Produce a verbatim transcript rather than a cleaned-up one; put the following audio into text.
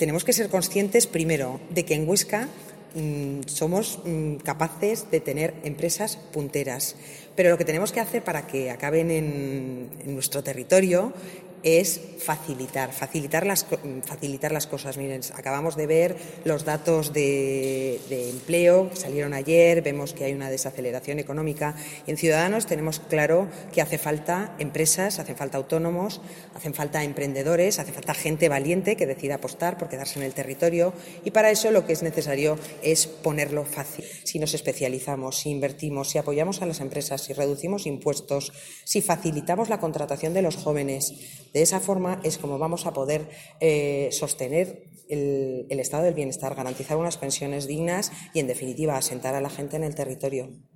tenemos que ser conscientes, primero, de que en Huesca mmm, somos mmm, capaces de tener empresas punteras, pero lo que tenemos que hacer para que acaben en, en nuestro territorio es facilitar, facilitar las, facilitar las cosas. Miren, acabamos de ver los datos de, de empleo que salieron ayer, vemos que hay una desaceleración económica. En Ciudadanos tenemos claro que hace falta empresas, hacen falta autónomos, hacen falta emprendedores, hace falta gente valiente que decida apostar por quedarse en el territorio, y para eso lo que es necesario es ponerlo fácil. Si nos especializamos, si invertimos, si apoyamos a las empresas, si reducimos impuestos, si facilitamos la contratación de los jóvenes, de esa forma es como vamos a poder eh, sostener el, el estado del bienestar, garantizar unas pensiones dignas y, en definitiva, asentar a la gente en el territorio.